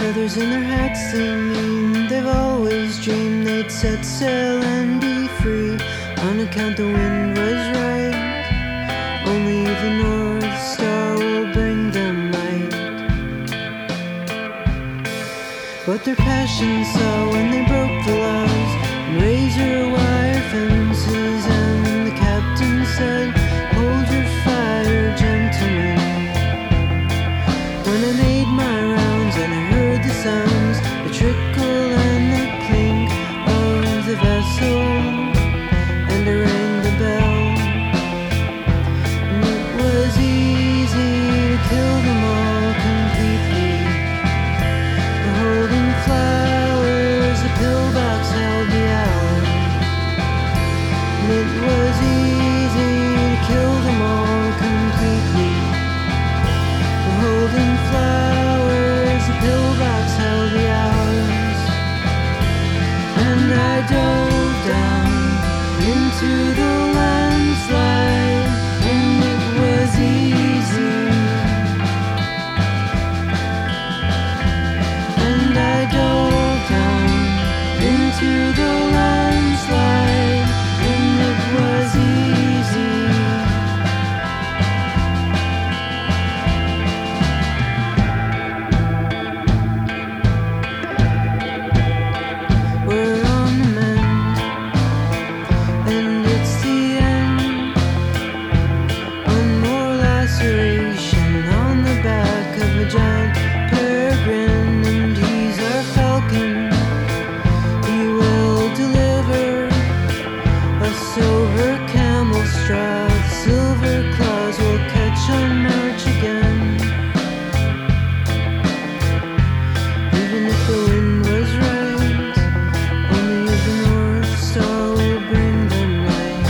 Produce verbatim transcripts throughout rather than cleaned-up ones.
feathers in their hats singing. They've always dreamed they'd set sail and be free. On account the wind was right, only the North Star will bring them light. What their passion saw when they broke the laws and razor wire fences, and the captain said, "Hold your fire, gentlemen." When I made my rounds and I heard the sounds, the trickle and the clink of the vessel, and I rang the bell. And it was easy to kill them all completely. The holding flowers, the pillbox held the hours. And it was easy to kill them all completely. The holding flowers, the pillbox held the hours. And I dove down into the landslide, and it was easy. And I dove down into the landslide, and it was easy. We're on the mend, and it's the end. One more laceration on the back of a giant peregrine, and he's our falcon. He will deliver a silver camel straw. The silver claws will catch on March again. Even if the wind was right, only the North Star will bring them light.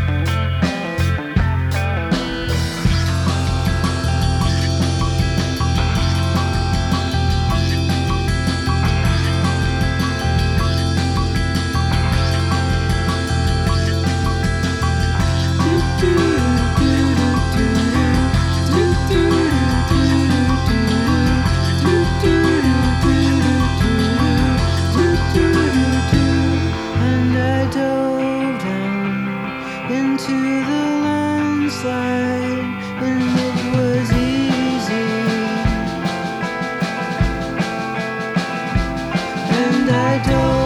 And I dove down into the landslide, and it was easy. And I dove